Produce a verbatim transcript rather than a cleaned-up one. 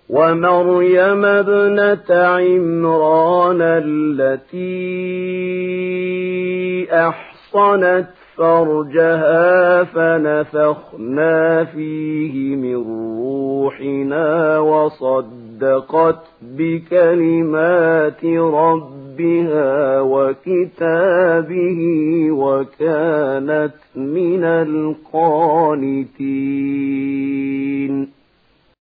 ومريم ابنة عمران التي أحصنت فرجها فنفخنا فيه من روحنا وصدقت بكلمات ربها وكتابه وكانت من القانتين.